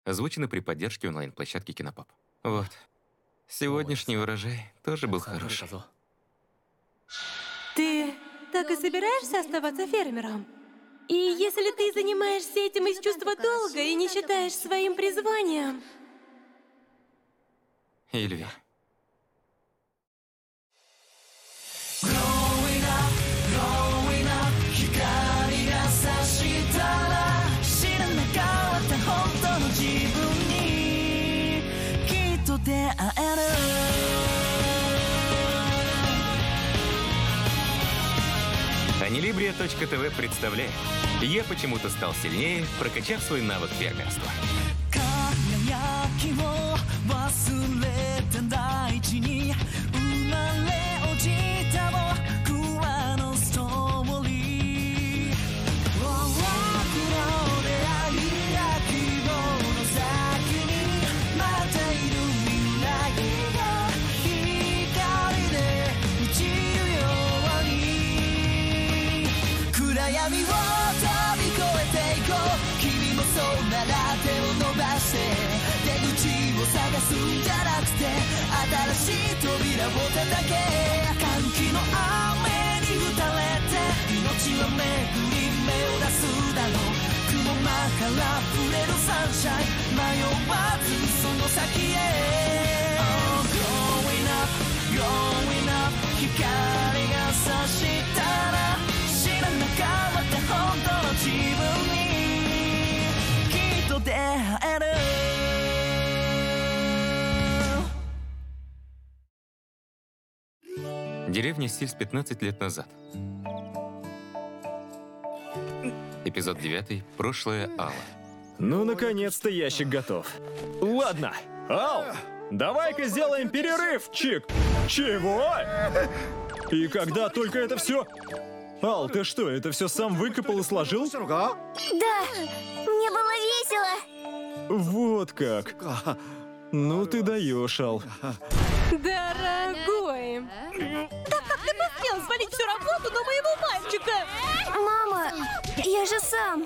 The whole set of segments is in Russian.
Озвучено при поддержке онлайн-площадки Кинопоп. Вот. Сегодняшний урожай тоже был хороший. Ты так и собираешься оставаться фермером? И если ты занимаешься этим из чувства долга и не считаешь своим призванием... Эльви. Анилибрия.тв представляет «Я почему-то стал сильнее, прокачав свой навык фермерства». Деревня Сильс 15 лет назад. Эпизод 9. Прошлое Алла. Ну, наконец-то ящик готов. Ладно. Ал, давай-ка сделаем перерыв, Чик. Чего? И когда только это все... Ал, ты что, это все сам выкопал и сложил? Да, мне было весело. Вот как. Ну ты даешь, Ал. Дорогой, так как ты посмел свалить всю работу на моего мальчика? Мама, я же сам.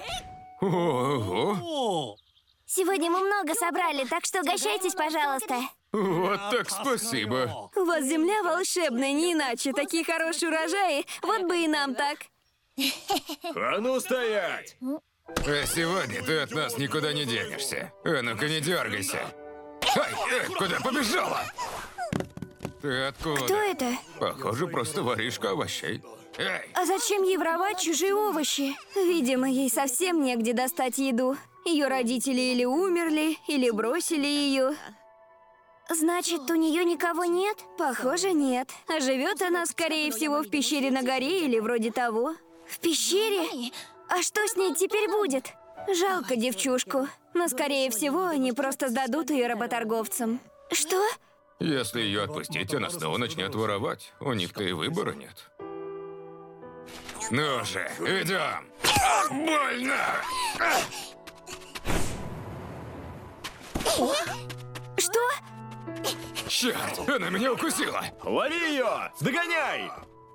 Ого! Сегодня мы много собрали, так что угощайтесь, пожалуйста. Вот так спасибо. У вас земля волшебная, не иначе. Такие хорошие урожаи, вот бы и нам так. А ну стоять! А сегодня ты от нас никуда не денешься. А ну-ка не дергайся. Ай, куда побежала? Ты откуда? Кто это? Похоже, просто воришка овощей. Эй! А зачем ей воровать чужие овощи? Видимо, ей совсем негде достать еду. Ее родители или умерли, или бросили ее. Значит, у нее никого нет? Похоже, нет. А живет она, скорее всего, в пещере на горе или вроде того. В пещере? А что с ней теперь будет? Жалко девчушку. Но, скорее всего, они просто сдадут ее работорговцам. Что? Если ее отпустить, она снова начнет воровать. У них-то и выбора нет. Ну же, идем! Больно! Что? Черт, она меня укусила! Лови ее! Догоняй!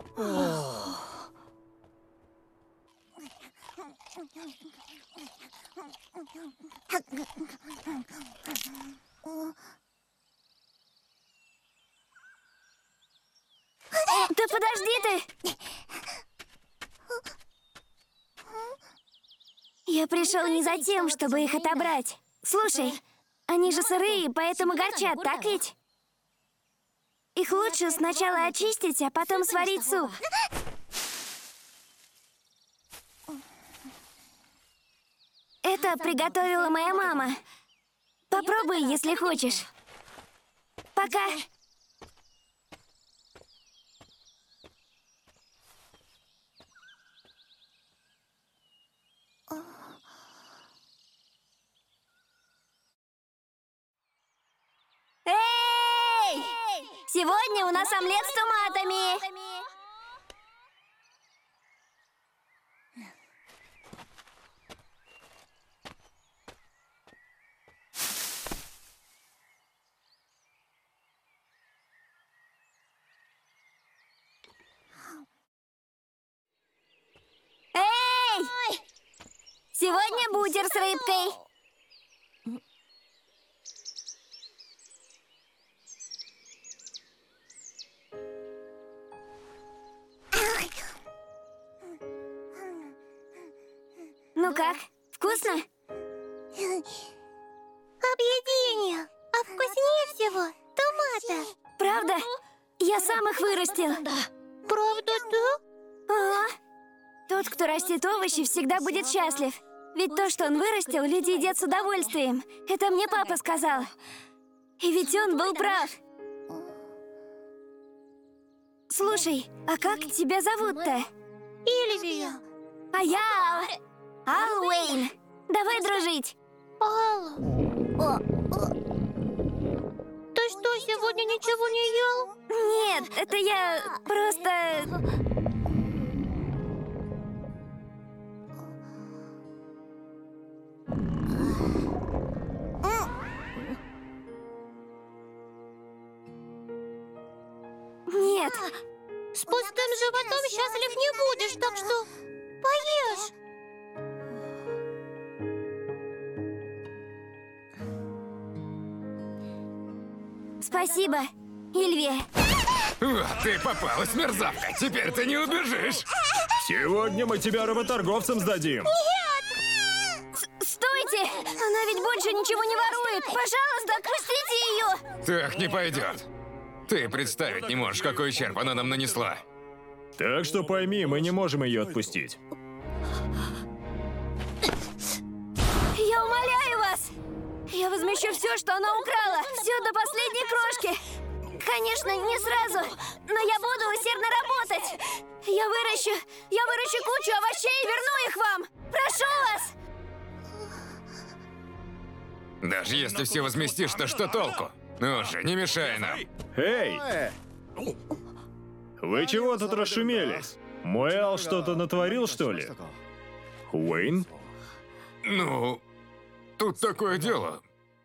Да подожди ты! Я пришел не за тем, чтобы их отобрать. Слушай, они же сырые, поэтому горчат, так ведь? Их лучше сначала очистить, а потом сварить суп. Это приготовила моя мама. Попробуй, если хочешь. Пока. Эй! Сегодня у нас омлет с томатами. Эй! Сегодня бутер с рыбкой. объедение. А вкуснее всего томаты. Правда? Я сам их вырастил. Правда, да? Ага. Тот, кто растит овощи, всегда будет счастлив. Ведь то, что он вырастил, люди едят с удовольствием. Это мне папа сказал. И ведь он был прав. Слушай, а как тебя зовут-то? Ильвия. А я Ал Уэйн. Давай дружить. Алла. Ты что, сегодня ничего не ел? Нет, это я просто... Нет. С пустым животом счастлив не будешь, так что поешь. Спасибо, Ильвия. Вот ты попалась, мерзавка. Теперь ты не убежишь. Сегодня мы тебя работорговцам сдадим. Стойте! Она ведь больше ничего не ворует. Пожалуйста, отпустите ее. Так не пойдет. Ты представить не можешь, какой ущерб она нам нанесла. Так что пойми, мы не можем ее отпустить. Я умоляю вас! Я возмещу все, что она украла. Все до последней крошки. Конечно, не сразу, но я буду усердно работать. Я выращу кучу овощей и верну их вам. Прошу вас! Даже если все возместишь, то что толку? Ну же, не мешай нам. Эй! Вы чего тут расшумелись? Мой Ал что-то натворил, что ли? Уэйн? Ну, тут такое дело.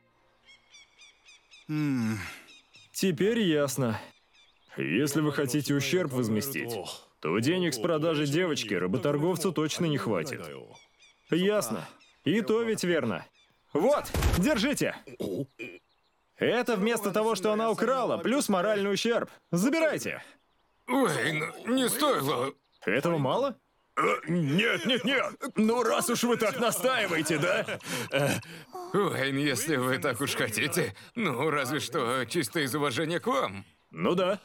Теперь ясно. Если вы хотите ущерб возместить, то денег с продажи девочки работорговцу точно не хватит. Ясно. И то ведь верно. Вот, держите. Это вместо того, что она украла, плюс моральный ущерб. Забирайте. Уэйн, не стоило. Этого мало? Нет. Ну, раз уж вы так настаиваете, да? Уэйн, если вы так уж хотите, ну, разве что чисто из уважения к вам. Ну да.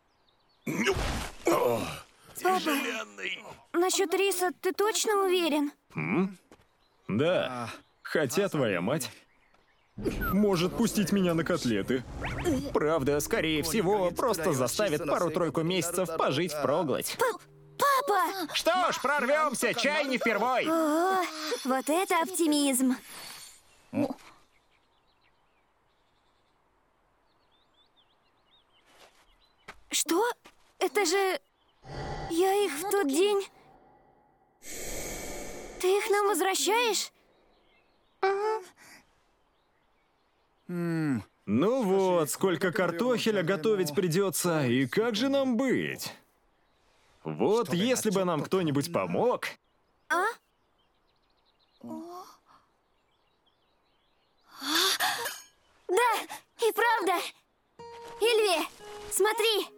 Папа, насчет риса ты точно уверен? Да. Хотя твоя мать может пустить меня на котлеты. Правда, скорее всего, просто заставит пару-тройку месяцев пожить впроголодь. Папа! Что ж, прорвемся, чай не впервой. О, вот это оптимизм. Что? Это же... Я их в тот день... Ты их нам возвращаешь? Ну вот, сколько картофеля готовить придется, и как же нам быть? Вот если бы нам кто-нибудь помог. А? Да, и правда. Ильвия, смотри.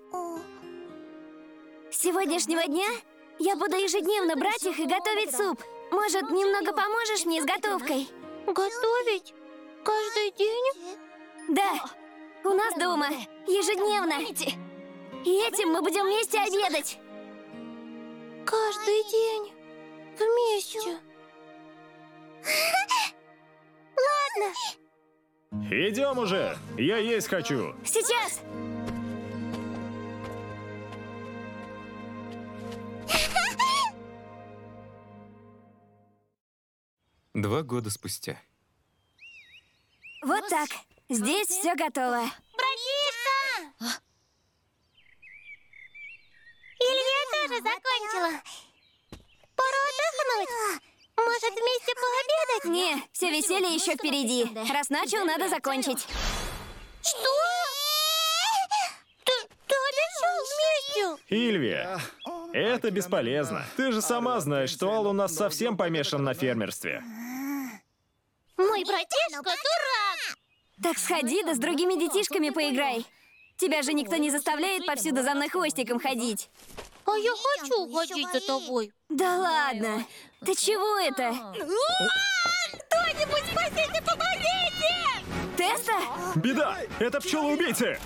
С сегодняшнего дня я буду ежедневно брать их и готовить суп. Может, немного поможешь мне с готовкой? Готовить? Каждый день? Да, у нас дома, ежедневно. И этим мы будем вместе обедать. Каждый день? Вместе? Ладно. Идем уже, я есть хочу. Сейчас. 2 года спустя. Вот так. Здесь все готово. Братишка! Илья тоже закончила. Пора отдохнуть. Может, вместе пообедать? Не, все веселье еще впереди. Раз начал, надо закончить. Что? Ты обещал вместе? Ильвия, это бесполезно. Ты же сама знаешь, что Ал у нас совсем помешан на фермерстве. Мой братишка дурак! Так сходи, да с другими детишками поиграй. Тебя же никто не заставляет повсюду за мной хвостиком ходить. А я хочу ходить за тобой. Да ладно! Ты чего это? Кто-нибудь спасите, помогите! Теста! Беда! Это пчелы-убийцы!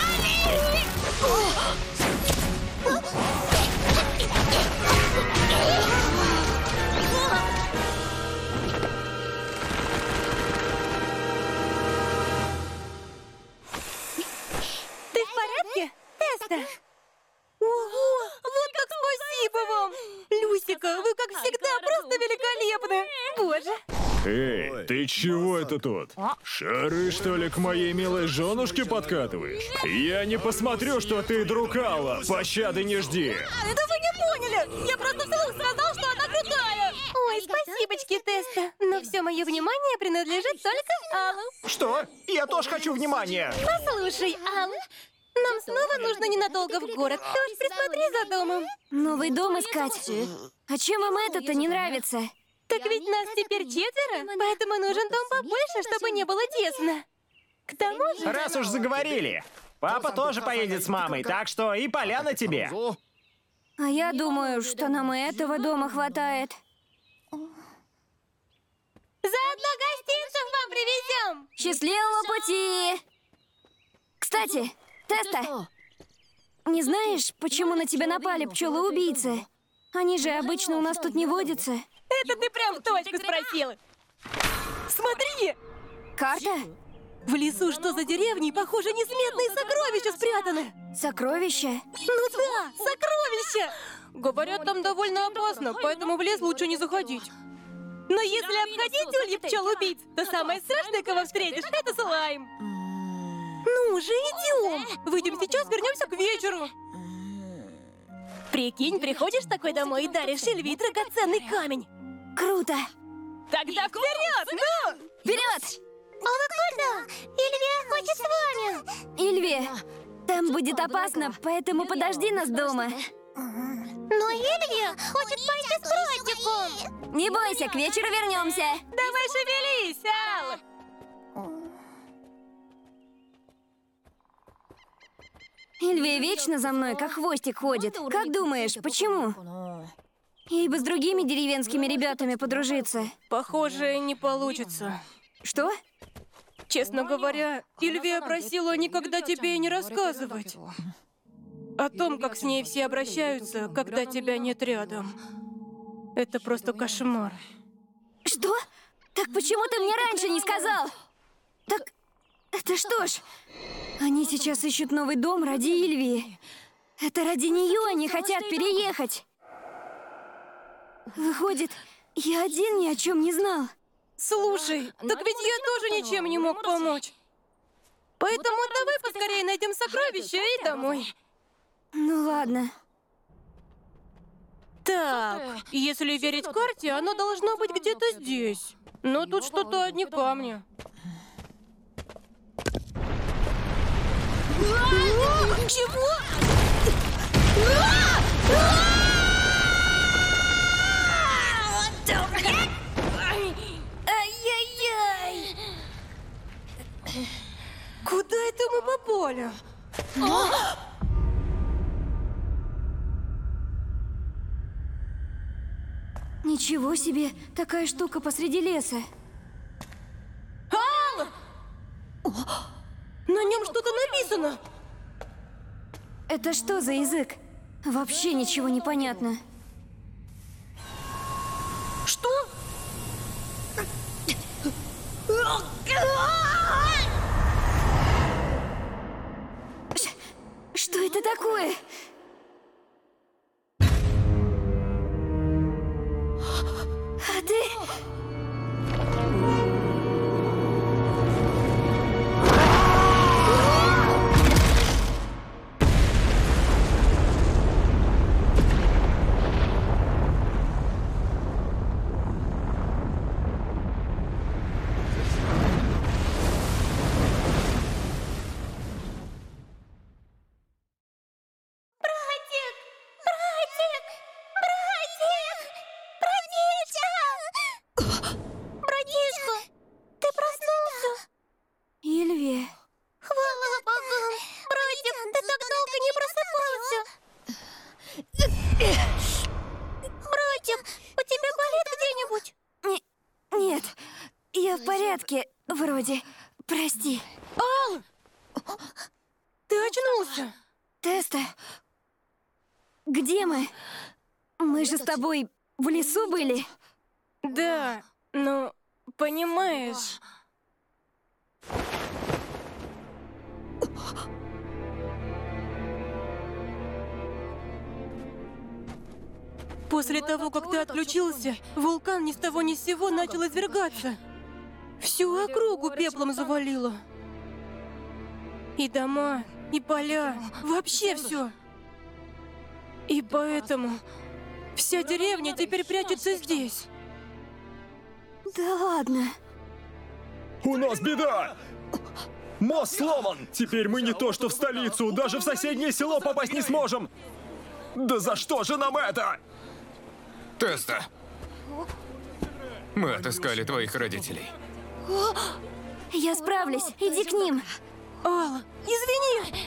Ты в порядке, Теста? Ого! Вот так спасибо вам! Люсика, вы, как всегда, просто великолепны! Боже! Эй, ты чего это тут? Шары, что ли, к моей милой женушке подкатываешь? Я не посмотрю, что ты друг Алла. Пощады не жди. Это вы не поняли! Я просто вслух сказал, что она крутая! Ой, спасибочки, Теста. Но все мое внимание принадлежит только Аллу. Что? Я тоже хочу внимания. Послушай, Алла, нам снова нужно ненадолго в город. Ты уж присмотри за домом. Новый дом искать. А чем вам это-то не нравится? Так ведь нас теперь 4, поэтому нужен дом побольше, чтобы не было тесно. К тому же... Раз уж заговорили, папа тоже поедет с мамой, так что и поляна тебе. А я думаю, что нам и этого дома хватает. Заодно гостинцев вам привезем! Счастливого пути! Кстати, Теста, не знаешь, почему на тебя напали пчелы-убийцы? Они же обычно у нас тут не водятся. Это ты прям в точку спросил. Смотри! Карта? В лесу что за деревней, похоже, несметные сокровища спрятаны. Сокровища? Ну да, сокровища! Говорят, там довольно опасно, поэтому в лес лучше не заходить. Но если обходить ульи пчел-убийц, то самое страшное, кого встретишь, это слайм. Ну же, идем! Выйдем сейчас, вернемся к вечеру. Прикинь, приходишь такой домой и даришь Ильве драгоценный камень. Круто! Тогда вперед! Ну! Вперед! А вы куда? Ильвия хочет с вами. Ильви, там будет опасно, поэтому подожди нас дома. Но Ильвия хочет пойти с братиком. Не бойся, к вечеру вернемся. Давай шевелись, Алла! Ильвия вечно за мной, как хвостик ходит. Как думаешь, почему? Ей бы с другими деревенскими ребятами подружиться. Похоже, не получится. Что? Честно говоря, Ильвия просила никогда тебе и не рассказывать. О том, как с ней все обращаются, когда тебя нет рядом. Это просто кошмар. Что? Так почему ты мне раньше не сказал? Так, это что ж, они сейчас ищут новый дом ради Ильвии. Это ради нее они хотят переехать. Выходит, я один ни о чем не знал. Слушай, так ведь я тоже ничем не мог помочь. Поэтому давай поскорее найдем сокровища и домой. Ну ладно. Так, если верить карте, оно должно быть где-то здесь. Но тут что-то одни камни. Чего? Ай-яй-яй! Куда это мы попали? Ничего себе, такая штука посреди леса. Алла! На нем что-то написано. Это что за язык? Вообще ничего не понятно. Что? Что это такое? А ты... Ильвия. Хвала богам. Братик, ты так долго не просыпался. Братик, у тебя болит где-нибудь? Нет, я в порядке, вроде. Прости. Ал! Ты очнулся! Теста, где мы? Мы же с тобой в лесу были. Да, ну, понимаешь... После того, как ты отключился, вулкан ни с того ни с сего начал извергаться. Всю округу пеплом завалило. И дома, и поля, вообще все. И поэтому вся деревня теперь прячется здесь. Да ладно. У нас беда! Мост сломан! Теперь мы не то что в столицу, даже в соседнее село попасть не сможем! Да за что же нам это? Теста! Мы отыскали твоих родителей. Я справлюсь. Иди к ним. Ал, извини!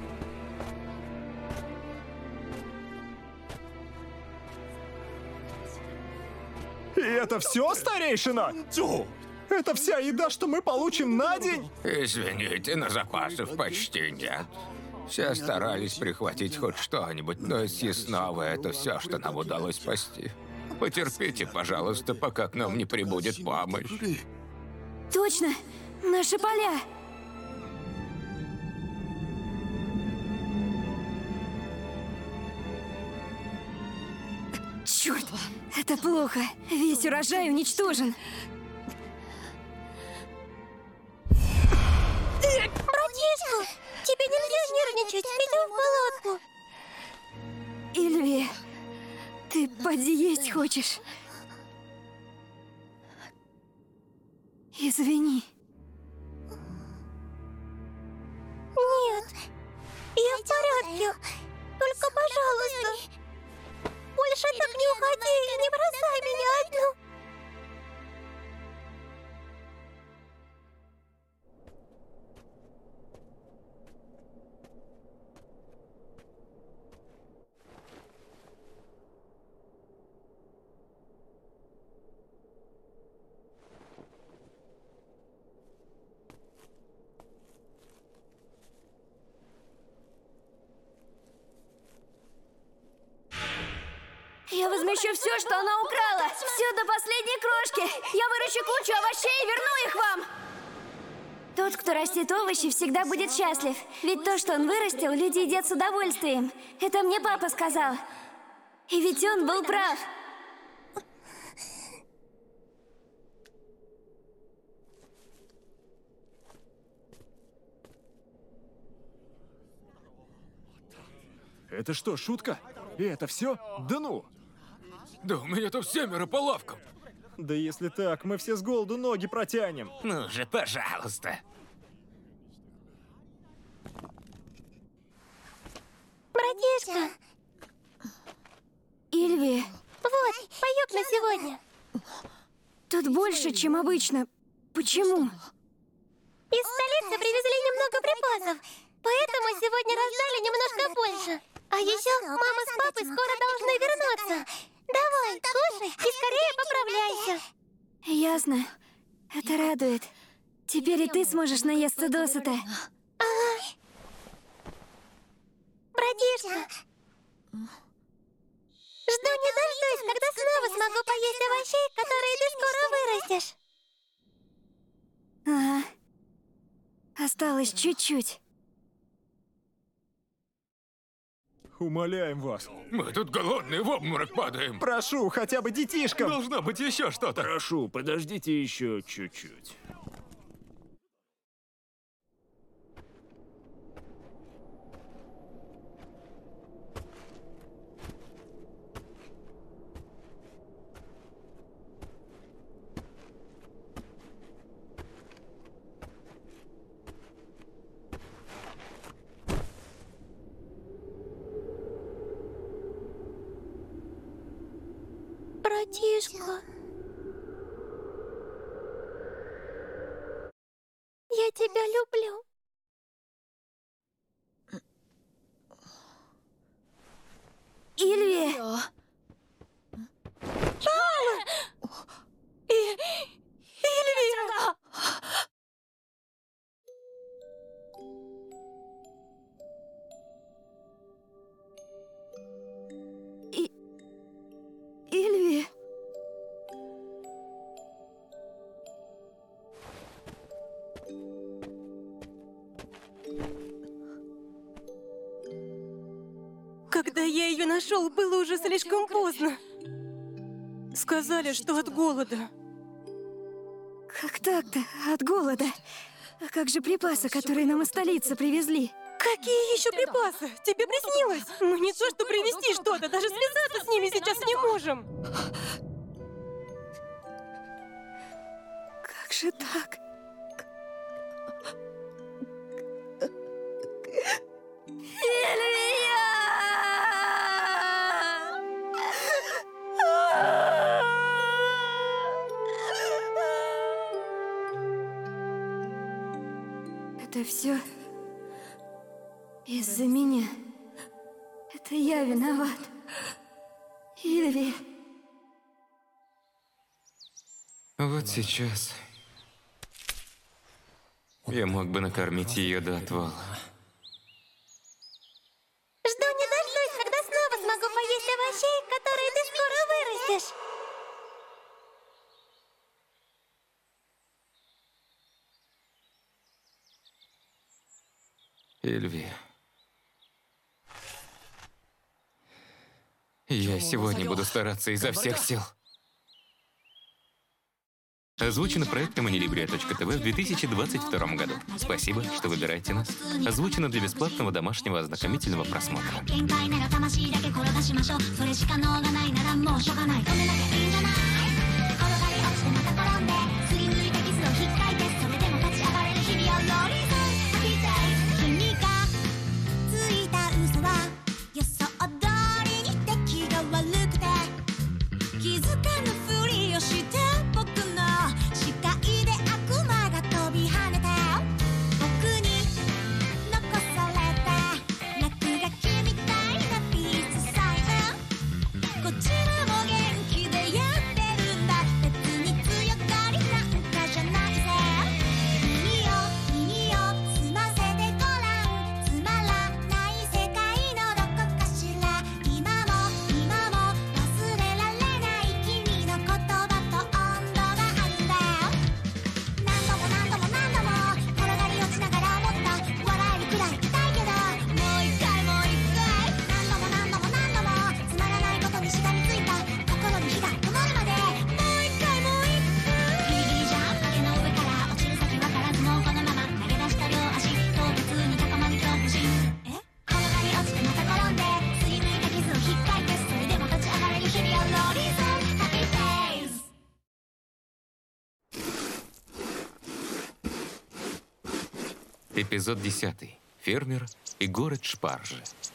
И это все, старейшина? Это вся еда, что мы получим на день? Извините, но запасов почти нет. Все старались прихватить хоть что-нибудь, но из съестного это все, что нам удалось спасти. Потерпите, пожалуйста, пока к нам не прибудет помощь. Точно. Наши поля. Черт, это плохо. Весь урожай уничтожен. Братишка, тебе нельзя нервничать. Идем в палатку. Ильви, ты поди есть хочешь? Извини. Нет, я в порядке. Только, пожалуйста, больше так не уходи и не бросай меня одну. Я возмещу все, что она украла. Все до последней крошки. Я выращу кучу овощей и верну их вам. Тот, кто растит овощи, всегда будет счастлив. Ведь то, что он вырастил, люди едят с удовольствием. Это мне папа сказал. И ведь он был прав. Это что, шутка? И это все? Да ну! Да у меня тут 7 по лавкам. Да если так, мы все с голоду ноги протянем. Ну же, пожалуйста. Братишка, Ильви, вот, паёк на сегодня. тут больше, чем обычно. Почему? Из столицы привезли немного припасов, поэтому сегодня раздали немножко больше. А еще мама с папой скоро должны вернуться. Давай, кушай и скорее поправляйся. Ясно. Это радует. Теперь и ты сможешь наесться досыта. Братишка, жду не дождусь, когда снова смогу поесть овощей, которые ты скоро вырастешь. Ага. Осталось чуть-чуть. Умоляем вас. Мы тут голодные, в обморок падаем. Прошу, хотя бы детишкам. Должно быть еще что-то. Прошу, подождите еще чуть-чуть. Братишка, я тебя люблю. Ильви! я ее нашел, было уже слишком поздно. Сказали, что от голода. Как так-то? От голода? А как же припасы, которые нам из столицы привезли? Какие еще припасы? Тебе приснилось? Мы не то что привезти что-то, даже связаться с ними сейчас не можем. Как же так? Это все из-за меня. Это я виноват. Ильви. Вот сейчас я мог бы накормить ее до отвала. Жду не дождусь, когда снова смогу поесть овощей, которые ты скоро вырастешь. Ильви. Я сегодня буду стараться изо всех сил. Озвучено проектом Anilibria.tv в 2022 году. Спасибо, что выбираете нас. Озвучено для бесплатного домашнего ознакомительного просмотра. Эпизод 10. Фермер и город Шпаржи.